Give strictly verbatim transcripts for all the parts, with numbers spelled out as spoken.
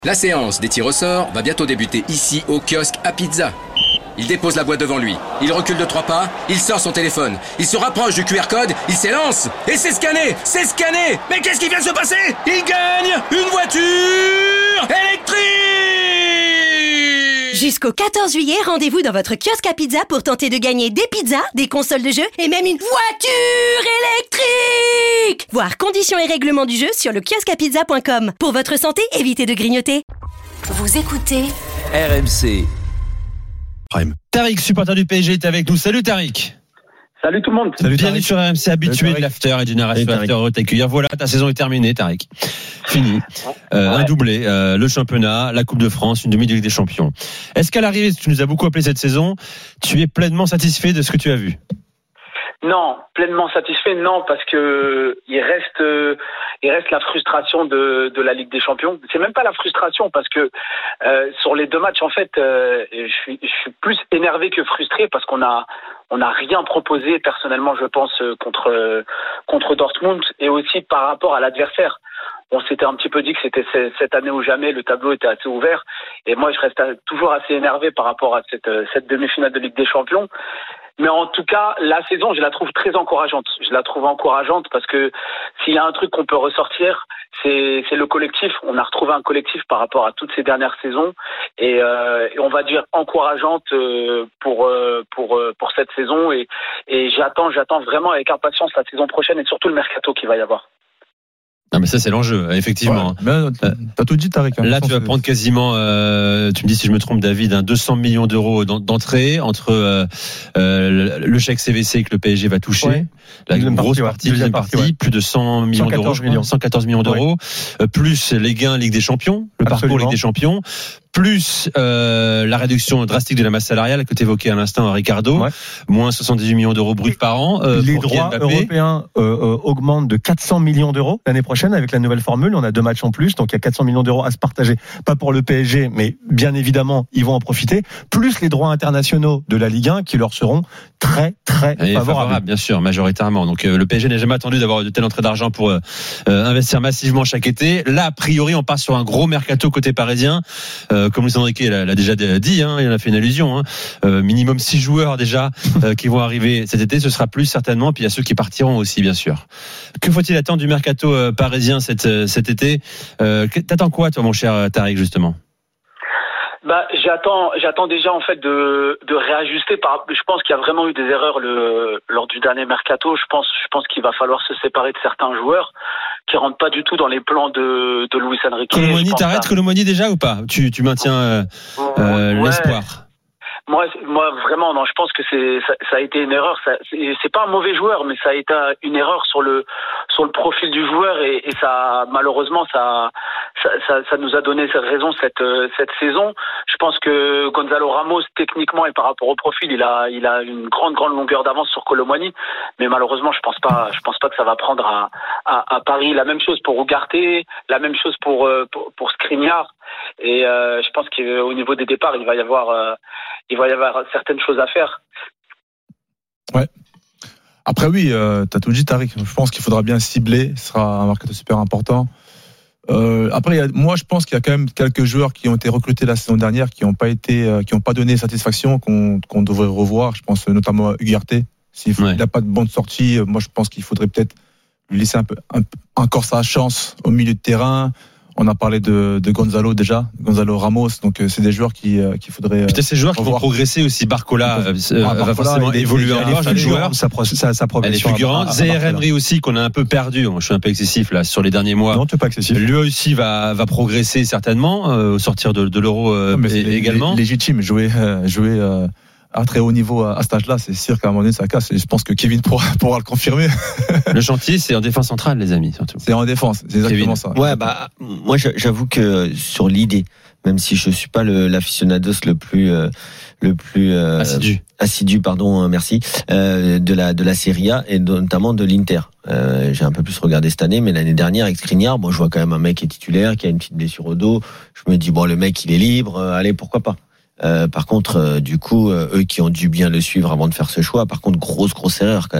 La séance des tirs au sort va bientôt débuter ici au kiosque à pizza. Il dépose la boîte devant lui, il recule de trois pas, il sort son téléphone, il se rapproche du Q R code, il s'élance et c'est scanné, c'est scanné. Mais qu'est-ce qui vient de se passer? Il gagne une voiture électrique! Jusqu'au quatorze juillet, rendez-vous dans votre kiosque à pizza pour tenter de gagner des pizzas, des consoles de jeu et même une voiture électrique. Voir conditions et règlements du jeu sur le kiosque à pizza point com. Pour votre santé, évitez de grignoter. Vous écoutez R M C. Prime. Tariq, supporter du P S G, est avec nous. Salut Tariq. Salut tout le monde. Salut, bienvenue sur R M C, habitué de l'after et du narration after t'accueillir. Voilà, ta saison est terminée, Tariq. Fini. Euh, ouais. Un doublé, euh, le championnat, la Coupe de France, une demi de Ligue des Champions. Est-ce qu'à l'arrivée, tu nous as beaucoup appelé cette saison, tu es pleinement satisfait de ce que tu as vu? Non, pleinement satisfait, non, parce que il reste, euh, il reste la frustration de, de la Ligue des Champions. C'est même pas la frustration, parce que euh, sur les deux matchs, en fait, euh, je suis, je suis plus énervé que frustré parce qu'on a, on n'a rien proposé personnellement, je pense, contre euh, contre Dortmund et aussi par rapport à l'adversaire. On s'était un petit peu dit que c'était cette année ou jamais, le tableau était assez ouvert. Et moi, je reste toujours assez énervé par rapport à cette, cette demi-finale de Ligue des Champions. Mais en tout cas, la saison, je la trouve très encourageante. Je la trouve encourageante parce que s'il y a un truc qu'on peut ressortir, c'est, c'est le collectif. On a retrouvé un collectif par rapport à toutes ces dernières saisons. Et, euh, et on va dire encourageante euh, pour, euh, pour, euh, pour cette saison. Et, et j'attends, j'attends vraiment avec impatience la saison prochaine et surtout le mercato qu'il va y avoir. Non mais ça c'est l'enjeu, effectivement. Ouais, mais t'as, t'as tout dit, Tariq. Hein, là tu vas c'est... prendre quasiment, euh, tu me dis si je me trompe David, hein, deux cents millions d'euros d'entrée entre euh, euh, le chèque C V C que le P S G va toucher, ouais. la deuxième grosse partie, partie, deuxième partie, partie ouais. plus de cent millions d'euros, millions. cent quatorze millions d'euros, ouais. euh, plus les gains Ligue des Champions, le Absolument. parcours Ligue des Champions, plus euh, la réduction drastique de la masse salariale que tu évoquais à l'instant, Ricardo, ouais. moins soixante-dix-huit millions d'euros bruts par an. Euh, les droits européens euh, euh, augmentent de quatre cents millions d'euros l'année prochaine avec la nouvelle formule. On a deux matchs en plus, donc il y a quatre cents millions d'euros à se partager. Pas pour le P S G, mais bien évidemment, ils vont en profiter. Plus les droits internationaux de la Ligue un qui leur seront très, très Et favorables. Favorable, bien sûr, majoritairement. Donc euh, le P S G n'a jamais attendu d'avoir de telles entrées d'argent pour euh, investir massivement chaque été. Là, a priori, on part sur un gros mercato côté parisien. Euh, comme Luis Enrique l'a, l'a déjà dit, hein, il en a fait une allusion. Hein. Euh, minimum six joueurs déjà euh, qui vont arriver cet été. Ce sera plus certainement. Puis il y a ceux qui partiront aussi, bien sûr. Que faut-il attendre du mercato euh, parisien cet, euh, cet été? euh, T'attends quoi, toi, mon cher Tariq, justement? Bah, j'attends, j'attends déjà en fait de, de réajuster. Par, je pense qu'il y a vraiment eu des erreurs le, lors du dernier mercato. Je pense, je pense qu'il va falloir se séparer de certains joueurs qui rentrent pas du tout dans les plans de, de Luis Enrique. Colomboigny, t'arrêtes Colomboigny déjà ou pas? Tu, tu maintiens euh, euh, ouais. l'espoir? Moi, moi vraiment, non. Je pense que c'est ça, ça a été une erreur. Ça, c'est, c'est pas un mauvais joueur, mais ça a été une erreur sur le sur le profil du joueur et, et ça, malheureusement, ça, ça ça ça nous a donné cette raison cette cette saison. Je pense que Gonzalo Ramos, techniquement et par rapport au profil, il a il a une grande grande longueur d'avance sur Colomboigny, mais malheureusement, je pense pas je pense pas que ça va prendre à à, à Paris. La même chose pour Ugarte, la même chose pour pour, pour Skriniar. Et euh, je pense qu'au niveau des départs, il va y avoir, euh, il va y avoir certaines choses à faire. Ouais. Après oui, euh, t'as tout dit, Tariq. Je pense qu'il faudra bien cibler. Ce sera un mercato super important. Euh, après, il y a, moi, je pense qu'il y a quand même quelques joueurs qui ont été recrutés la saison dernière, qui n'ont pas été, euh, qui n'ont pas donné satisfaction, qu'on, qu'on devrait revoir. Je pense notamment à Ugarte. S'il n'a ouais. pas de bonne sortie, moi, je pense qu'il faudrait peut-être lui laisser un peu, un, encore sa chance au milieu de terrain. On a parlé de, de Gonzalo déjà, Gonzalo Ramos, donc euh, c'est des joueurs qui euh, qu'il faudrait. Peut-être ces joueurs revoir. Qui vont progresser aussi. Barcola euh, ah, va forcément évoluer encore. Jeune joueur, sa, sa, sa progression. Elle est fulgurante. Zaire Emery aussi qu'on a un peu perdu. Je suis un peu excessif là sur les derniers mois. Non, tu n'es pas excessif. Lui aussi va va progresser certainement euh, au sortir de, de l'Euro euh, non, et, également. Légitime, jouer euh, jouer. Euh, à très haut niveau à, à cet âge-là, c'est sûr qu'à un moment donné ça casse. Et je pense que Kevin pourra, pourra le confirmer. Le chantier, c'est en défense centrale, les amis, surtout. C'est en défense, c'est exactement Kevin. Ça. Ouais, bah moi j'avoue que sur l'idée, même si je suis pas le l'aficionados le plus euh, le plus euh, assidu, assidu, pardon, merci, euh, de la de la Serie A et notamment de l'Inter. Euh, j'ai un peu plus regardé cette année, mais l'année dernière avec Skriniar, bon, je vois quand même un mec qui est titulaire, qui a une petite blessure au dos. Je me dis bon, le mec il est libre, euh, allez pourquoi pas. Euh, par contre, euh, du coup, euh, eux qui ont dû bien le suivre avant de faire ce choix, par contre, grosse, grosse erreur quand même.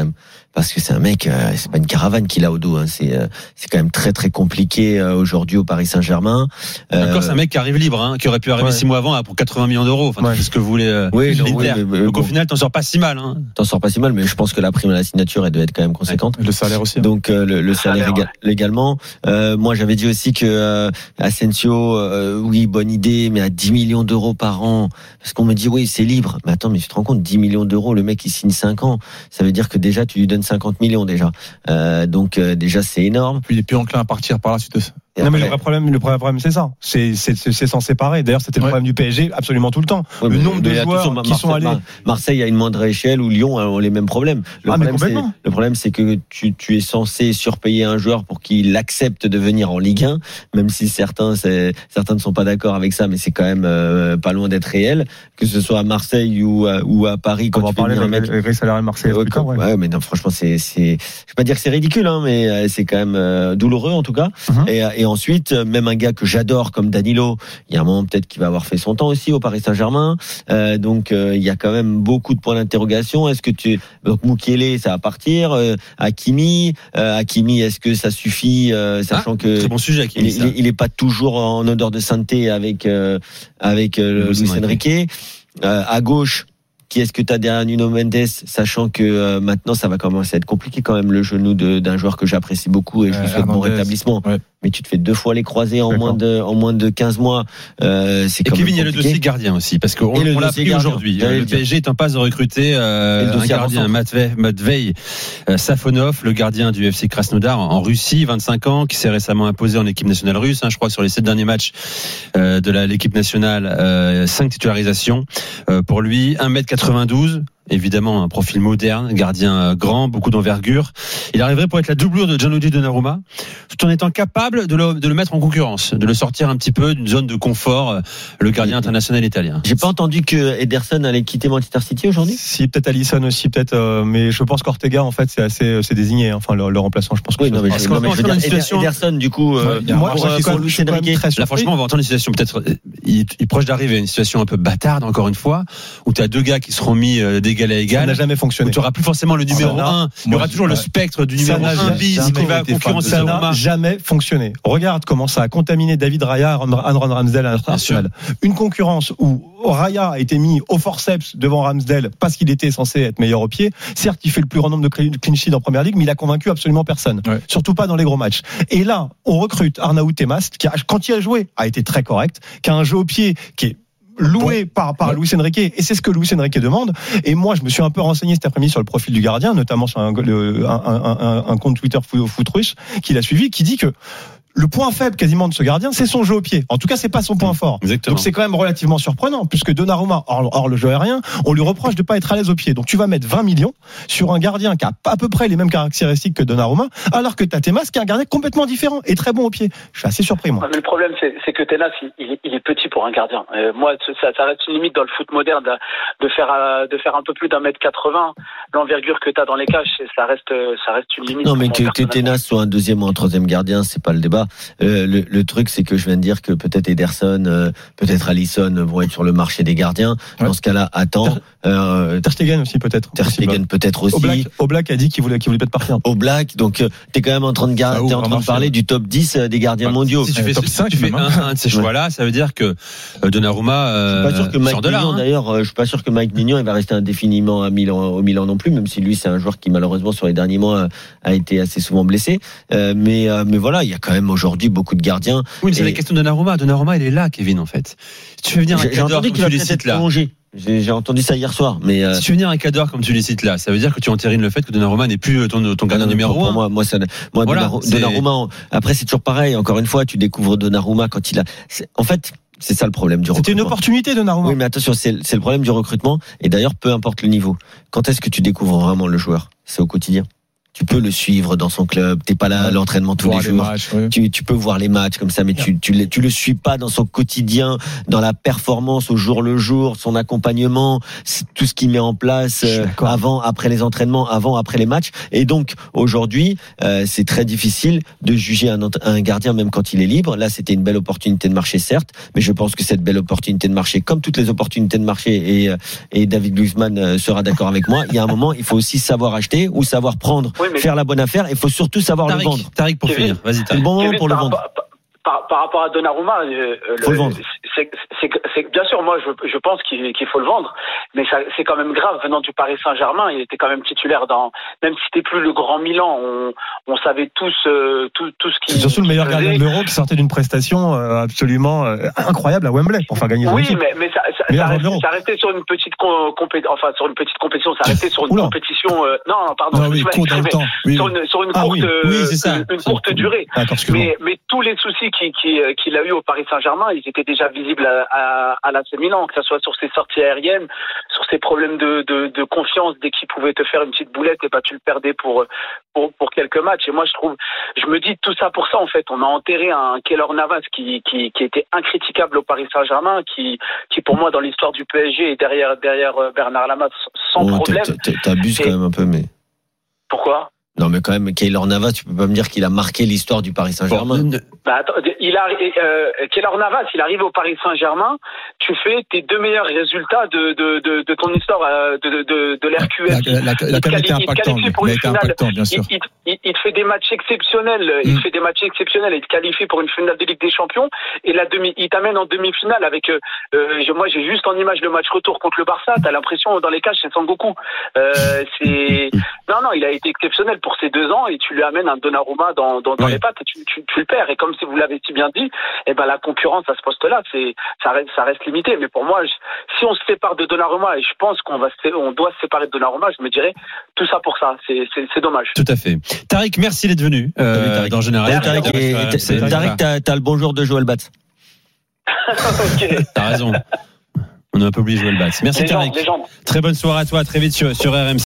parce que c'est un mec, euh, c'est pas une caravane qu'il a au dos. Hein. C'est, euh, c'est quand même très très compliqué euh, aujourd'hui au Paris Saint-Germain. Euh, Encore, c'est un mec qui arrive libre, hein, qui aurait pu arriver ouais. six mois avant pour quatre-vingts millions d'euros. Enfin, ouais. c'est ce que vous voulez. Euh, oui, non, oui, mais, mais, Donc bon. au final, t'en sors pas si mal. Hein. T'en sors pas si mal, mais je pense que la prime à la signature, elle doit être quand même conséquente. Ouais. Le salaire aussi. Hein. Donc euh, le, le salaire, salaire ouais. également. Euh, moi, j'avais dit aussi que euh, Asensio, euh, oui, bonne idée, mais à dix millions d'euros par an, parce qu'on me dit oui, c'est libre. Mais attends, mais tu te rends compte, dix millions d'euros, le mec il signe cinq ans, ça veut dire que déjà tu lui donnes cinquante millions déjà. Euh, donc euh, déjà c'est énorme. Puis il est plus enclin à partir par la suite. Non mais le vrai problème, le vrai problème c'est ça, c'est c'est c'est s'en séparer. D'ailleurs c'était ouais. le problème du P S G absolument tout le temps. Ouais, le nombre de joueurs qui Marseille, sont allés. Marseille à une moindre échelle ou Lyon ont les mêmes problèmes. Le ah, problème c'est le problème c'est que tu tu es censé surpayer un joueur pour qu'il accepte de venir en Ligue un, même si certains c'est, certains ne sont pas d'accord avec ça, mais c'est quand même euh, pas loin d'être réel, que ce soit à Marseille ou à, ou à Paris. Quand on va tu parler de mettre les salaires de Marseille. Ouais, quand, ouais. ouais mais non franchement c'est c'est je vais pas dire que c'est ridicule hein, mais c'est quand même euh, douloureux en tout cas. Mm-hmm. Et et ensuite même un gars que j'adore comme Danilo, il y a un moment peut-être qu'il va avoir fait son temps aussi au Paris Saint-Germain. Euh, donc euh, il y a quand même beaucoup de points d'interrogation. Est-ce que tu donc Mukiele ça va partir, euh, Hakimi, euh, Hakimi est-ce que ça suffit euh, sachant ah, que très bon sujet Hakimi, il, il, il est pas toujours en odeur de sainteté avec euh, avec euh, Luis Enrique. Euh, à gauche, qui est-ce que tu as derrière Nuno Mendes, sachant que euh, maintenant ça va commencer à être compliqué quand même le genou de, d'un joueur que j'apprécie beaucoup et je lui souhaite bon rétablissement. Ouais. Mais tu te fais deux fois les croisés en moins de en moins de quinze mois. Euh, c'est et quand Kevin, même il y a le dossier gardien aussi parce qu'on on l'a appris aujourd'hui. Le, le P S G est en passe de recruter euh, un gardien, Matvei, Matvei euh, Safonov, le gardien du F C Krasnodar en Russie, vingt-cinq ans, qui s'est récemment imposé en équipe nationale russe. Hein, je crois sur les sept derniers matchs euh, de la, l'équipe nationale, euh, cinq titularisations euh, pour lui, un mètre quatre-vingt-douze. Évidemment, un profil moderne, gardien grand, beaucoup d'envergure. Il arriverait pour être la doublure de Gianluigi Donnarumma, tout en étant capable de le, de le mettre en concurrence, de le sortir un petit peu d'une zone de confort, le gardien international italien. J'ai pas entendu que Ederson allait quitter Manchester City aujourd'hui. Si, peut-être Alisson aussi, peut-être, euh, mais je pense qu'Ortega, en fait, c'est assez, c'est désigné, hein, enfin, le, le remplaçant, je pense que oui, non, mais je, non, mais je veux dire, situation... Ederson, du coup, euh, ouais, moi, pour, pour Luis Enrique. Là, franchement, on va entendre une situation peut-être, il, il est proche d'arriver à une situation un peu bâtarde, encore une fois, où tu as deux gars qui seront mis d'égal à égal. Ça n'a jamais fonctionné. Tu n'auras plus forcément le numéro un. Il y aura toujours le spectre du numéro un bis qui va concurrencer ça n'a jamais fonctionné. Regarde comment ça a contaminé David Raya, Aaron Ramsdale à Arsenal. Une concurrence où Raya a été mis au forceps devant Ramsdale parce qu'il était censé être meilleur au pied. Certes, il fait le plus grand nombre de clean sheets en première ligue, mais il a convaincu absolument personne. Ouais. Surtout pas dans les gros matchs. Et là, on recrute Arnaout Temas, qui a, quand il a joué, a été très correct, qui a un jeu au pied qui est loué bon. par, par ouais. Luis Enrique, et c'est ce que Luis Enrique demande. Et moi, je me suis un peu renseigné cet après-midi sur le profil du gardien, notamment sur un, le, un, un, un, un compte Twitter Footrush qu'il a suivi, qui dit que le point faible quasiment de ce gardien, c'est son jeu au pied. En tout cas, c'est pas son point fort. Exactement. Donc c'est quand même relativement surprenant, puisque Donnarumma, hors, hors le jeu aérien, on lui reproche de pas être à l'aise au pied. Donc tu vas mettre vingt millions sur un gardien qui a à peu près les mêmes caractéristiques que Donnarumma, alors que t'as Temas qui est un gardien complètement différent et très bon au pied. Je suis assez surpris, moi. Mais le problème, c'est, c'est que Tenas, il, il est petit pour un gardien. Euh, moi, ça, ça reste une limite dans le foot moderne de, de faire de faire un peu plus d'un mètre quatre-vingts. L'envergure que t'as dans les cages, ça reste ça reste une limite. Non, mais que, que Tenas soit un deuxième ou un troisième gardien, c'est pas le débat. Euh, le, le truc, c'est que je viens de dire que peut-être Ederson, euh, peut-être Alisson vont être sur le marché des gardiens. Ouais. Dans ce cas-là, attends. Euh, Ter Stegen aussi peut-être. Ter Stegen peut-être aussi. Oblak, Oblak a dit qu'il voulait, qu'il voulait peut-être partir. Oblak, donc euh, t'es quand même en train de, gar- ah, t'es en train de parler du top dix des gardiens bah, mondiaux. Si tu fais, top cinq, tu fais un, un de ces choix-là, ça veut dire que euh, Donnarumma. Euh, je suis pas sûr que Mike Mignon, hein. D'ailleurs, je suis pas sûr que Mike Mignon il va rester indéfiniment à Milan, au Milan non plus, même si lui c'est un joueur qui malheureusement sur les derniers mois a été assez souvent blessé. Euh, mais euh, mais voilà, il y a quand même aujourd'hui beaucoup de gardiens. Oui, mais c'est la question de Donnarumma. Donnarumma, il est là, Kevin, en fait. Si tu fais venir un j'ai entendu qu'il va peut-être être prolongé. J'ai, j'ai entendu ça hier soir, mais euh... si tu veux venir un cadre comme tu les cites là, ça veut dire que tu entérines le fait que Donnarumma n'est plus ton, ton gardien non, numéro pour un. Moi, moi, ça, moi, voilà, Donnarumma, Donnarumma, après c'est toujours pareil. Encore une fois, tu découvres Donnarumma quand il a. C'est, en fait, c'est ça le problème du C'était recrutement. C'était une opportunité, Donnarumma. Oui, mais attention, c'est, c'est le problème du recrutement. Et d'ailleurs, peu importe le niveau. Quand est-ce que tu découvres vraiment le joueur ? C'est au quotidien. tu peux le suivre dans son club. T'es pas là à l'entraînement tous Voir les les jours. matchs, oui. Tu, tu peux voir les matchs comme ça, mais tu, tu, le- tu le suis pas dans son quotidien, dans la performance au jour le jour, son accompagnement, c'est tout ce qu'il met en place Je suis euh, d'accord. avant, après les entraînements, avant, après les matchs. Et donc aujourd'hui, euh, c'est très difficile de juger un, ent- un gardien même quand il est libre. Là, c'était une belle opportunité de marché, certes, mais je pense que cette belle opportunité de marché, comme toutes les opportunités de marché, et, euh, et David Luizmann euh, sera d'accord avec moi, il y a un moment, il faut aussi savoir acheter ou savoir prendre, Oui, mais- faire la bonne affaire. Il faut surtout savoir le vendre. Tariq, Tariq pour Kevin. finir. Vas-y, C'est le Tariq. bon moment Kevin, pour le par vendre. rapport- Par, par rapport à Donnarumma, euh, Faut le vendre. c'est, c'est, c'est, bien sûr, moi je, je pense qu'il, qu'il faut le vendre, mais ça, c'est quand même grave venant du Paris Saint-Germain. Il était quand même titulaire dans, même si c'était plus le Grand Milan, on, on savait tous euh, tout, tout ce qui. C'est surtout le meilleur qu'il faisait. gardien de l'Euro qui sortait d'une prestation euh, absolument euh, incroyable à Wembley pour faire gagner son Oui, équipe. mais, mais ça, ça, Meilleur ça, joueur de l'Euro. restait, ça restait sur une petite com- compé- enfin sur une petite compétition, ça restait sur une Oula. compétition. Euh, non, non, pardon, Non, je oui, me suis court dans le exprimé. temps. Oui, sur oui. une sur une Ah courte oui, euh, oui, c'est ça. une, une courte durée. D'accord, excuse-moi. Mais, mais tous les soucis qu'il, qu'il, qu'il a eu au Paris Saint-Germain, ils étaient déjà visibles à, à, à l'A C Milan, que ce soit sur ses sorties aériennes, sur ses problèmes de, de, de confiance dès qu'il pouvait te faire une petite boulette, et bah tu le perdais pour, pour, pour quelques matchs. Et moi, je trouve, je me dis tout ça pour ça, en fait. On a enterré un Keylor Navas qui, qui, qui était incritiquable au Paris Saint-Germain, qui, qui pour moi, dans l'histoire du P S G, est derrière, derrière Bernard Lama sans Oh, problème. t'a- t'a- T'abuses Et- quand même un peu, mais. Pourquoi? Non, mais quand même, Keylor Navas, tu peux pas me dire qu'il a marqué l'histoire du Paris Saint-Germain. Bon, Bah, attends, il a, euh, Keylor Navas, il arrive au Paris Saint-Germain, tu fais tes deux meilleurs résultats de, de, de, de ton histoire, euh, de, de, de l'R Q La, S. la, la, la, Il quand même été qualifie- il impactant. qualifie lui. pour Il a une été finale. impactant, bien sûr. Il, il, il te fait des matchs exceptionnels, il Mm. fait des matchs exceptionnels, il te qualifie pour une finale de Ligue des Champions, et la demi, il t'amène en demi-finale avec, euh, euh, je- moi j'ai juste en image le match retour contre le Barça, t'as l'impression dans les cages c'est Sangoku. Euh, c'est, non, non, il a été exceptionnel pour ces deux ans, et tu lui amènes un Donnarumma dans, dans, dans Oui. les pattes, et tu, tu, tu le perds, et comme si vous l'avez si bien dit, eh ben la concurrence à ce poste-là, c'est, ça reste, ça reste limité, mais pour moi, je- si on se sépare de Donnarumma, et je pense qu'on va se, on doit se séparer de Donnarumma, je me dirais, tout ça pour ça, c'est, c'est, c'est dommage. Tout à fait. Tariq, merci d'être venu. Euh, Salut, Tariq. dans Général. D'ailleurs, Tariq, et- Ouais, et- c'est- Tariq, t'as t'as le bonjour de Joël Batz. Ok. T'as raison. On a un peu oublié Joël Batz. Merci Légende, Tariq. légende. Très bonne soirée à toi. À très vite sur, sur R M C.